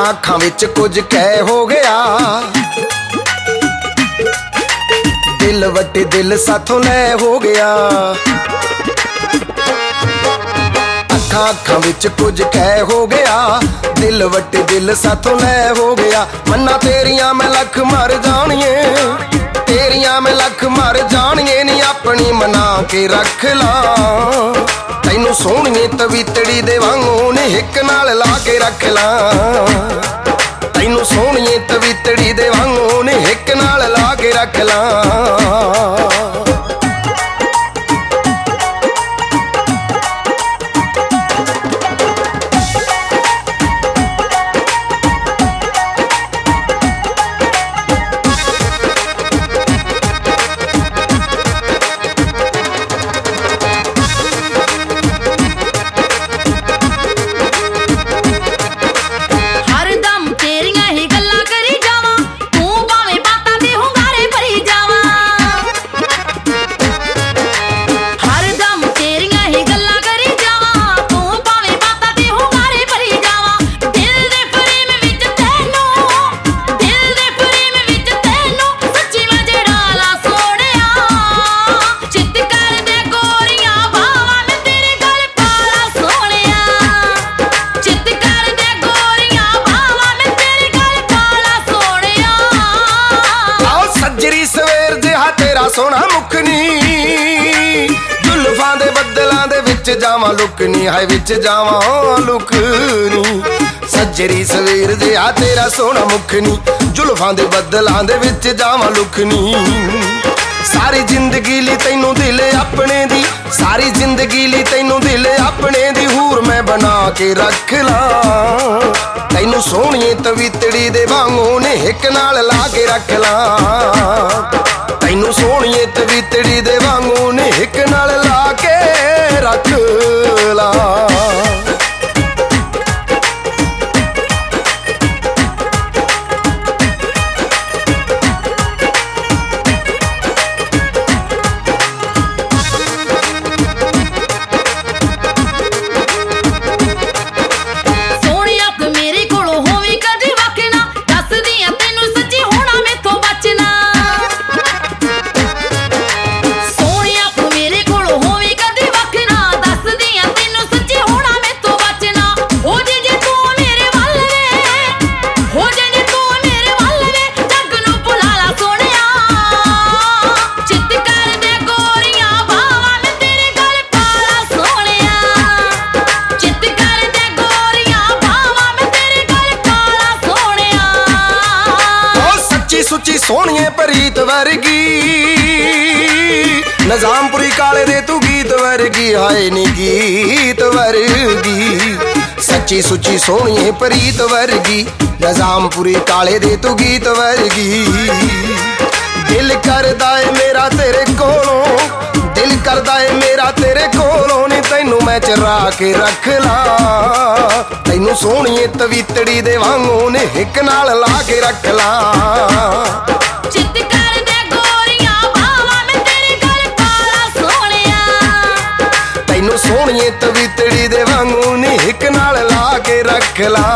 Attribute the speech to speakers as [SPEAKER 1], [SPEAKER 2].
[SPEAKER 1] ਅੱਖਾਂ ਵਿੱਚ ਕੁਝ ਕਹਿ ਹੋ ਗਿਆ, ਦਿਲ ਵੱਟੇ ਦਿਲ ਸਾਥੋਂ ਲੈ ਹੋ ਗਿਆ। ਅੱਖਾਂ ਵਿੱਚ ਕੁਝ ਕਹਿ ਹੋ ਗਿਆ, ਦਿਲ ਵੱਟੇ ਦਿਲ ਸਾਥੋਂ ਲੈ ਹੋ ਗਿਆ। ਮੰਨਾ ਤੇਰੀਆਂ ਮੈਂ ਲੱਖ ਮਰ ਜਾਣੀਏ, ਤੇਰੀਆਂ ਮੈਂ ਲੱਖ ਮਰ ਜਾਣੀਏ ਨੀ ਆਪਣੀ ਮਨਾ ਕੇ ਰੱਖ ਲਾ। ਤੈਨੂੰ ਸੋਹਣੀਏ ਤਵੀਤੜੀ ਦੇ ਵਾਂਗੂ ਨੇ ਹਿੱਕ ਨਾਲ ਲਾ ਕੇ ਰੱਖ ਲਾ। ਤੈਨੂੰ ਸੋਹਣੀਏ ਤਵੀਤੜੀ ਦੇ ਵਾਂਗੂ ਨੇ ਹਿੱਕ ਨਾਲ ਲਾ ਕੇ ਰੱਖ ਲਾ। ਸੋਹਣਾ ਮੁਖਨੀ ਜ਼ੁਲਫਾਂ ਦੇ ਬੱਦਲਾਂ ਦੇ ਵਿੱਚ ਜਾਵਾਂ ਲੁਕਨੀ, ਹਾਏ ਵਿੱਚ ਜਾਵਾਂ ਲੁਕਨੀ। ਸੱਜਰੀ ਸਵੇਰ ਦੇ ਆ ਤੇਰਾ ਸੋਹਣਾ ਮੁਖਨੀ, ਜ਼ੁਲਫਾਂ ਦੇ ਬੱਦਲਾਂ ਦੇ ਵਿੱਚ ਜਾਵਾਂ ਲੁਕਨੀ। ਸਾਰੀ ਜ਼ਿੰਦਗੀ ਲਈ ਤੈਨੂੰ ਦਿਲ ਆਪਣੇ ਦੀ, ਸਾਰੀ ਜ਼ਿੰਦਗੀ ਲਈ ਤੈਨੂੰ ਦਿਲ ਆਪਣੇ ਦੀ ਹੂਰ ਮੈਂ ਬਣਾ ਕੇ ਰੱਖ ਲਾ। ਤੈਨੂੰ ਸੋਹਣੀਏ ਤਵੀਤੜੀ ਦੇ ਵਾਂਗੂ ਨੇ ਹਿੱਕ ਨਾਲ ਲਾ ਕੇ ਰੱਖ ਲਾ। ਤੈਨੂੰ ਸੋਹਣੀਏ ਤਵੀਤੜੀ ਦੇ ਵਾਂਗੂ ਨੇ ਹਿੱਕ ਨਾਲ ਲਾ ਕੇ ਰੱਖ ਲਾ। ਸੁੱਚੀ ਸੋਹਣੀਏ ਪ੍ਰੀਤ ਵਰਗੀ, ਨਿਜ਼ਾਮਪੁਰੀ ਕਾਲੇ ਦੇ ਤੂੰ ਗੀਤ ਵਰਗੀ, ਹਾਏ ਨੀ ਗੀਤ ਵਰਗੀ। ਸੱਚੀ ਸੁੱਚੀ ਸੋਹਣੀਏ ਪ੍ਰੀਤ ਵਰਗੀ, ਨਿਜ਼ਾਮਪੁਰੀ ਕਾਲੇ ਦੇ ਤੂੰ ਗੀਤ ਵਰਗੀ। ਦਿਲ ਕਰਦਾ ਏ ਮੇਰਾ ਤੇਰੇ ਕੋਲੋਂ, ਦਿਲ ਕਰਦਾ ਏ ਮੇਰਾ ਤੇਰੇ ਕੋਲੋਂ ਨੀ ਤੈਨੂੰ ਮੈਂ ਚਰਾ ਕੇ ਰੱਖ ਲਾ। ਤੈਨੂੰ ਸੋਹਣੀਏ ਤਵੀਤੜੀ ਦੇ ਵਾਂਗੂ ਨੇ ਹਿੱਕ ਨਾਲ ਲਾ ਕੇ ਰੱਖ ਲਾ।
[SPEAKER 2] ਚਿੱਤ ਕਰਦੇ ਗੋਰੀਆਂ ਬਾਵਾਂ ਮੈਂ ਤੇਰੇ ਗਲ ਪਾਲਾ ਸੋਹਣਿਆ।
[SPEAKER 1] ਤੈਨੂੰ ਸੋਹਣੀਏ ਤਵੀਤੜੀ ਦੇ ਵਾਂਗੂ ਨੇ ਹਿੱਕ ਨਾਲ ਲਾ ਕੇ ਰੱਖ ਲਾ।